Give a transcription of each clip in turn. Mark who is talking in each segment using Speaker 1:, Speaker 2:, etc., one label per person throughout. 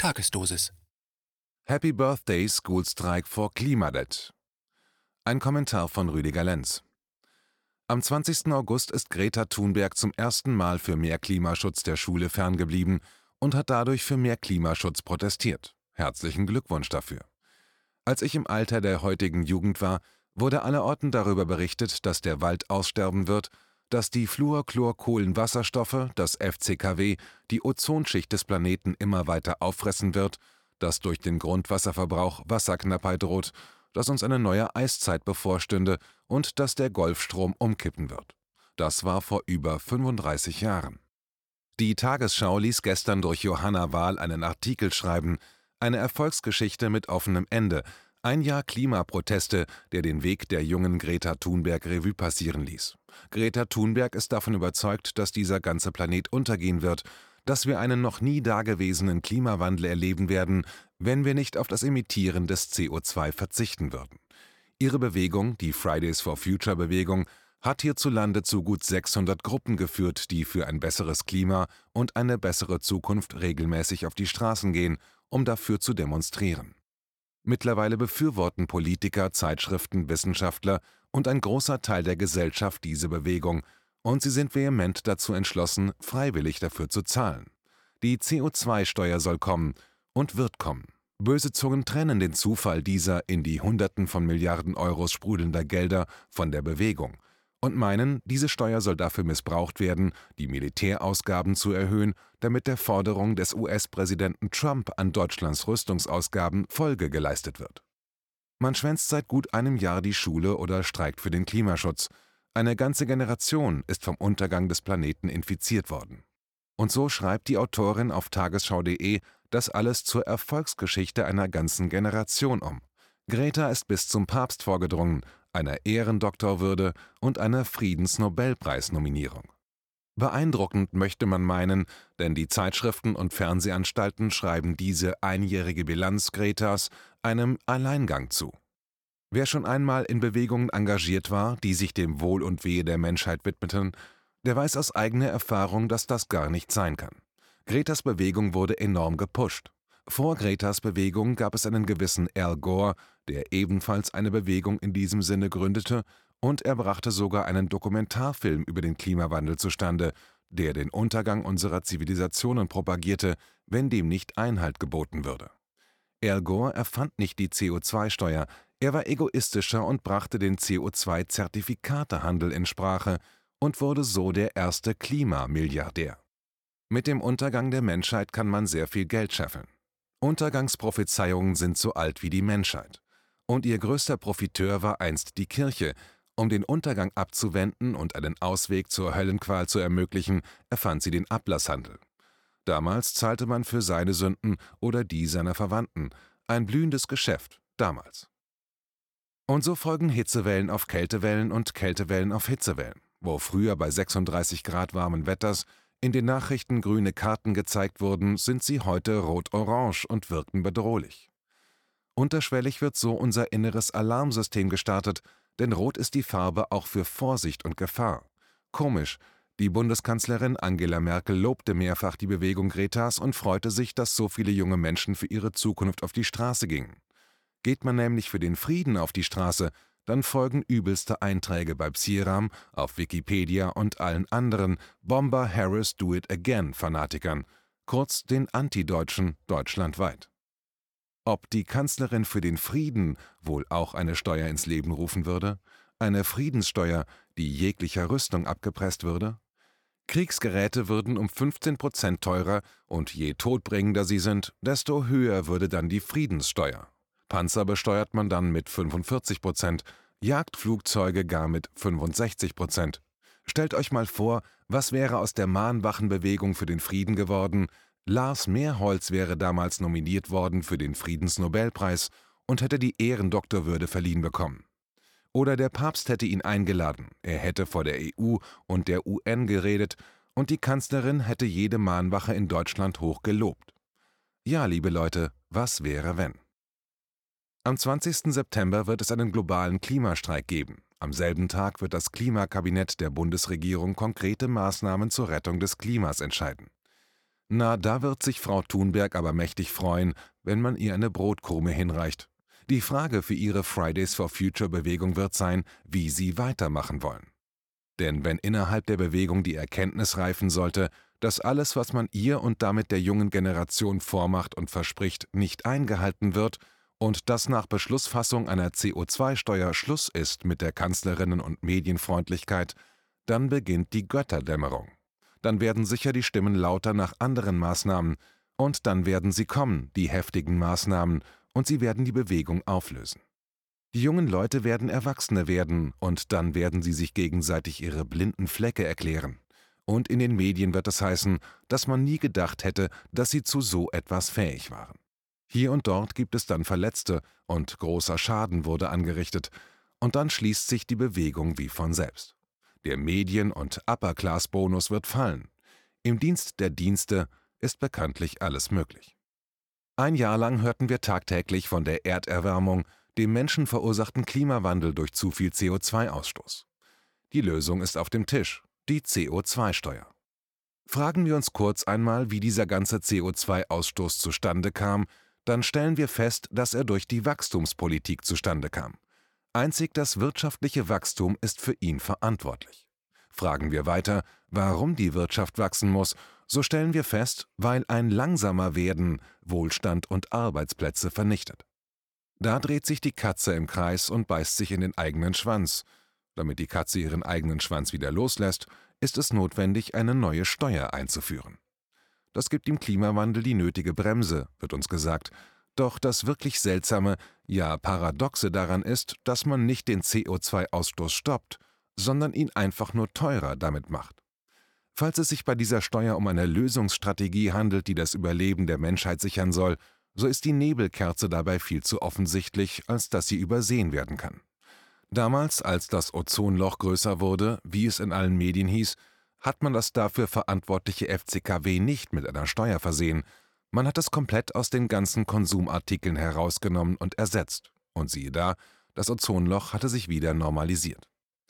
Speaker 1: Tagesdosis.
Speaker 2: Happy Birthday Schoolstreik for Klimadet. Ein Kommentar von Rüdiger Lenz. Am 20. August ist Greta Thunberg zum ersten Mal für mehr Klimaschutz der Schule ferngeblieben und hat dadurch für mehr Klimaschutz protestiert. Herzlichen Glückwunsch dafür. Als ich im Alter der heutigen Jugend war, wurde allerorten darüber berichtet, dass der Wald aussterben wird, dass die Fluorchlorkohlenwasserstoffe, das FCKW, die Ozonschicht des Planeten immer weiter auffressen wird, dass durch den Grundwasserverbrauch Wasserknappheit droht, dass uns eine neue Eiszeit bevorstünde und dass der Golfstrom umkippen wird. Das war vor über 35 Jahren. Die Tagesschau ließ gestern durch Johanna Wahl einen Artikel schreiben, eine Erfolgsgeschichte mit offenem Ende, ein Jahr Klimaproteste, der den Weg der jungen Greta Thunberg Revue passieren ließ. Greta Thunberg ist davon überzeugt, dass dieser ganze Planet untergehen wird, dass wir einen noch nie dagewesenen Klimawandel erleben werden, wenn wir nicht auf das Emittieren des CO2 verzichten würden. Ihre Bewegung, die Fridays for Future Bewegung, hat hierzulande zu gut 600 Gruppen geführt, die für ein besseres Klima und eine bessere Zukunft regelmäßig auf die Straßen gehen, um dafür zu demonstrieren. Mittlerweile befürworten Politiker, Zeitschriften, Wissenschaftler und ein großer Teil der Gesellschaft diese Bewegung, und sie sind vehement dazu entschlossen, freiwillig dafür zu zahlen. Die CO2-Steuer soll kommen und wird kommen. Böse Zungen trennen den Zufall dieser in die Hunderten von Milliarden Euros sprudelnder Gelder von der Bewegung und meinen, diese Steuer soll dafür missbraucht werden, die Militärausgaben zu erhöhen, damit der Forderung des US-Präsidenten Trump an Deutschlands Rüstungsausgaben Folge geleistet wird. Man schwänzt seit gut einem Jahr die Schule oder streikt für den Klimaschutz. Eine ganze Generation ist vom Untergang des Planeten infiziert worden. Und so schreibt die Autorin auf tagesschau.de das alles zur Erfolgsgeschichte einer ganzen Generation um. Greta ist bis zum Papst vorgedrungen, einer Ehrendoktorwürde und einer Friedensnobelpreisnominierung. Beeindruckend möchte man meinen, denn die Zeitschriften und Fernsehanstalten schreiben diese einjährige Bilanz Gretas einem Alleingang zu. Wer schon einmal in Bewegungen engagiert war, die sich dem Wohl und Wehe der Menschheit widmeten, der weiß aus eigener Erfahrung, dass das gar nicht sein kann. Gretas Bewegung wurde enorm gepusht. Vor Gretas Bewegung gab es einen gewissen Al Gore, der ebenfalls eine Bewegung in diesem Sinne gründete, und er brachte sogar einen Dokumentarfilm über den Klimawandel zustande, der den Untergang unserer Zivilisationen propagierte, wenn dem nicht Einhalt geboten würde. Al Gore erfand nicht die CO2-Steuer, er war egoistischer und brachte den CO2-Zertifikatehandel in Sprache und wurde so der erste Klimamilliardär. Mit dem Untergang der Menschheit kann man sehr viel Geld scheffeln. Untergangsprophezeiungen sind so alt wie die Menschheit. Und ihr größter Profiteur war einst die Kirche. Um den Untergang abzuwenden und einen Ausweg zur Höllenqual zu ermöglichen, erfand sie den Ablasshandel. Damals zahlte man für seine Sünden oder die seiner Verwandten. Ein blühendes Geschäft, damals. Und so folgen Hitzewellen auf Kältewellen und Kältewellen auf Hitzewellen, wo früher bei 36 Grad warmen Wetters in den Nachrichten grüne Karten gezeigt wurden, sind sie heute rot-orange und wirken bedrohlich. Unterschwellig wird so unser inneres Alarmsystem gestartet, denn rot ist die Farbe auch für Vorsicht und Gefahr. Komisch, die Bundeskanzlerin Angela Merkel lobte mehrfach die Bewegung Gretas und freute sich, dass so viele junge Menschen für ihre Zukunft auf die Straße gingen. Geht man nämlich für den Frieden auf die Straße, dann folgen übelste Einträge bei Psiram, auf Wikipedia und allen anderen Bomber Harris Do It Again Fanatikern, kurz den Antideutschen deutschlandweit. Ob die Kanzlerin für den Frieden wohl auch eine Steuer ins Leben rufen würde? Eine Friedenssteuer, die jeglicher Rüstung abgepresst würde? Kriegsgeräte würden um 15% teurer und je todbringender sie sind, desto höher würde dann die Friedenssteuer. Panzer besteuert man dann mit 45%, Jagdflugzeuge gar mit 65%. Stellt euch mal vor, was wäre aus der Mahnwachenbewegung für den Frieden geworden? Lars Mehrholz wäre damals nominiert worden für den Friedensnobelpreis und hätte die Ehrendoktorwürde verliehen bekommen. Oder der Papst hätte ihn eingeladen, er hätte vor der EU und der UN geredet und die Kanzlerin hätte jede Mahnwache in Deutschland hoch gelobt. Ja, liebe Leute, was wäre wenn? Am 20. September wird es einen globalen Klimastreik geben. Am selben Tag wird das Klimakabinett der Bundesregierung konkrete Maßnahmen zur Rettung des Klimas entscheiden. Na, da wird sich Frau Thunberg aber mächtig freuen, wenn man ihr eine Brotkrume hinreicht. Die Frage für ihre Fridays for Future Bewegung wird sein, wie sie weitermachen wollen. Denn wenn innerhalb der Bewegung die Erkenntnis reifen sollte, dass alles, was man ihr und damit der jungen Generation vormacht und verspricht, nicht eingehalten wird und dass nach Beschlussfassung einer CO2-Steuer Schluss ist mit der Kanzlerinnen- und Medienfreundlichkeit, dann beginnt die Götterdämmerung. Dann werden sicher die Stimmen lauter nach anderen Maßnahmen und dann werden sie kommen, die heftigen Maßnahmen, und sie werden die Bewegung auflösen. Die jungen Leute werden Erwachsene werden und dann werden sie sich gegenseitig ihre blinden Flecke erklären. Und in den Medien wird es heißen, dass man nie gedacht hätte, dass sie zu so etwas fähig waren. Hier und dort gibt es dann Verletzte und großer Schaden wurde angerichtet und dann schließt sich die Bewegung wie von selbst. Der Medien- und Upper-Class-Bonus wird fallen. Im Dienst der Dienste ist bekanntlich alles möglich. Ein Jahr lang hörten wir tagtäglich von der Erderwärmung, dem menschenverursachten Klimawandel durch zu viel CO2-Ausstoß. Die Lösung ist auf dem Tisch, die CO2-Steuer. Fragen wir uns kurz einmal, wie dieser ganze CO2-Ausstoß zustande kam, dann stellen wir fest, dass er durch die Wachstumspolitik zustande kam. Einzig das wirtschaftliche Wachstum ist für ihn verantwortlich. Fragen wir weiter, warum die Wirtschaft wachsen muss, so stellen wir fest, weil ein langsamer Werden Wohlstand und Arbeitsplätze vernichtet. Da dreht sich die Katze im Kreis und beißt sich in den eigenen Schwanz. Damit die Katze ihren eigenen Schwanz wieder loslässt, ist es notwendig, eine neue Steuer einzuführen. Das gibt dem Klimawandel die nötige Bremse, wird uns gesagt. Doch das wirklich Seltsame, ja Paradoxe daran ist, dass man nicht den CO2-Ausstoß stoppt, sondern ihn einfach nur teurer damit macht. Falls es sich bei dieser Steuer um eine Lösungsstrategie handelt, die das Überleben der Menschheit sichern soll, so ist die Nebelkerze dabei viel zu offensichtlich, als dass sie übersehen werden kann. Damals, als das Ozonloch größer wurde, wie es in allen Medien hieß, hat man das dafür verantwortliche FCKW nicht mit einer Steuer versehen. Man hat es komplett aus den ganzen Konsumartikeln herausgenommen und ersetzt. Und siehe da, das Ozonloch hatte sich wieder normalisiert.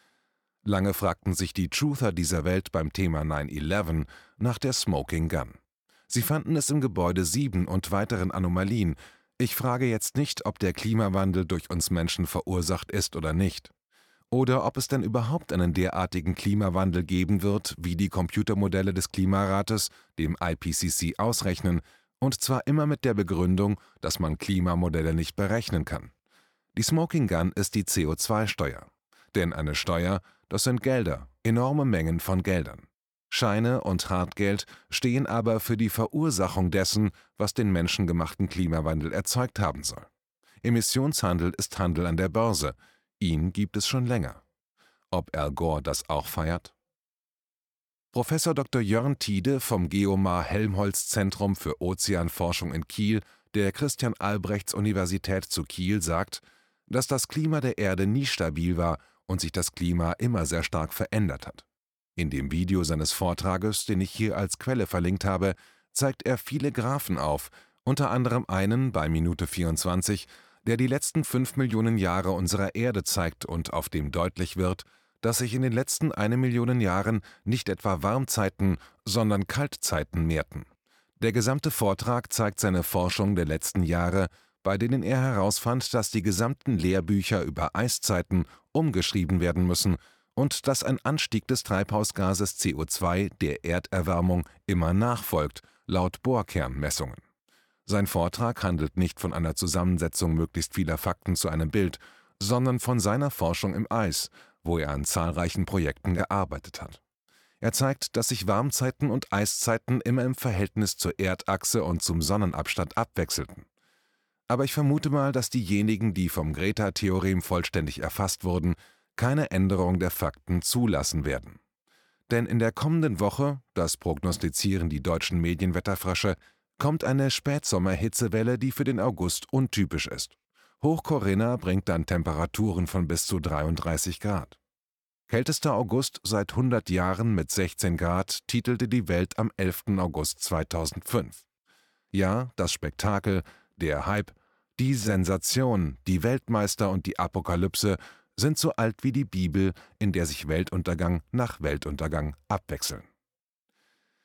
Speaker 2: Lange fragten sich die Truther dieser Welt beim Thema 9/11 nach der Smoking Gun. Sie fanden es im Gebäude 7 und weiteren Anomalien. Ich frage jetzt nicht, ob der Klimawandel durch uns Menschen verursacht ist oder nicht. Oder ob es denn überhaupt einen derartigen Klimawandel geben wird, wie die Computermodelle des Klimarates, dem IPCC, ausrechnen, und zwar immer mit der Begründung, dass man Klimamodelle nicht berechnen kann. Die Smoking Gun ist die CO2-Steuer. Denn eine Steuer, das sind Gelder, enorme Mengen von Geldern. Scheine und Hartgeld stehen aber für die Verursachung dessen, was den menschengemachten Klimawandel erzeugt haben soll. Emissionshandel ist Handel an der Börse. Ihn gibt es schon länger. Ob Al Gore das auch feiert? Professor Dr. Jörn Tiede vom Geomar-Helmholtz-Zentrum für Ozeanforschung in Kiel der Christian-Albrechts-Universität zu Kiel sagt, dass das Klima der Erde nie stabil war und sich das Klima immer sehr stark verändert hat. In dem Video seines Vortrages, den ich hier als Quelle verlinkt habe, zeigt er viele Graphen auf, unter anderem einen bei Minute 24, der die letzten 5 Millionen Jahre unserer Erde zeigt und auf dem deutlich wird, dass sich in den letzten 1 Million Jahren nicht etwa Warmzeiten, sondern Kaltzeiten mehrten. Der gesamte Vortrag zeigt seine Forschung der letzten Jahre, bei denen er herausfand, dass die gesamten Lehrbücher über Eiszeiten umgeschrieben werden müssen und dass ein Anstieg des Treibhausgases CO2 der Erderwärmung immer nachfolgt, laut Bohrkernmessungen. Sein Vortrag handelt nicht von einer Zusammensetzung möglichst vieler Fakten zu einem Bild, sondern von seiner Forschung im Eis, wo er an zahlreichen Projekten gearbeitet hat. Er zeigt, dass sich Warmzeiten und Eiszeiten immer im Verhältnis zur Erdachse und zum Sonnenabstand abwechselten. Aber ich vermute mal, dass diejenigen, die vom Greta-Theorem vollständig erfasst wurden, keine Änderung der Fakten zulassen werden. Denn in der kommenden Woche, das prognostizieren die deutschen Medienwetterfrösche, kommt eine Spätsommerhitzewelle, die für den August untypisch ist. Hoch Corinna bringt dann Temperaturen von bis zu 33 Grad. Kältester August seit 100 Jahren mit 16 Grad titelte die Welt am 11. August 2005. Ja, das Spektakel, der Hype, die Sensation, die Weltmeister und die Apokalypse sind so alt wie die Bibel, in der sich Weltuntergang nach Weltuntergang abwechseln.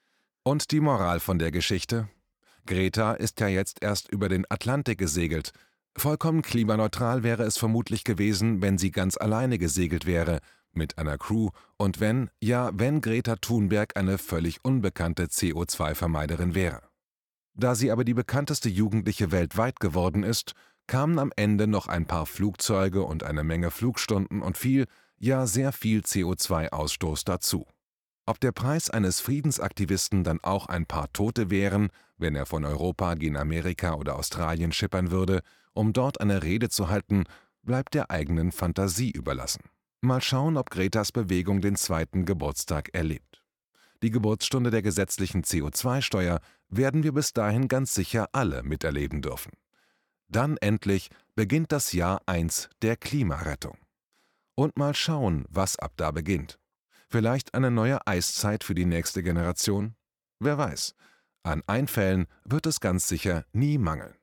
Speaker 2: Und die Moral von der Geschichte? Greta ist ja jetzt erst über den Atlantik gesegelt. Vollkommen klimaneutral wäre es vermutlich gewesen, wenn sie ganz alleine gesegelt wäre, mit einer Crew, und wenn Greta Thunberg eine völlig unbekannte CO2-Vermeiderin wäre. Da sie aber die bekannteste Jugendliche weltweit geworden ist, kamen am Ende noch ein paar Flugzeuge und eine Menge Flugstunden und sehr viel CO2-Ausstoß dazu. Ob der Preis eines Friedensaktivisten dann auch ein paar Tote wären, wenn er von Europa gen Amerika oder Australien schippern würde, um dort eine Rede zu halten, bleibt der eigenen Fantasie überlassen. Mal schauen, ob Gretas Bewegung den 2. Geburtstag erlebt. Die Geburtsstunde der gesetzlichen CO2-Steuer werden wir bis dahin ganz sicher alle miterleben dürfen. Dann endlich beginnt das Jahr 1 der Klimarettung. Und mal schauen, was ab da beginnt. Vielleicht eine neue Eiszeit für die nächste Generation? Wer weiß. An Einfällen wird es ganz sicher nie mangeln.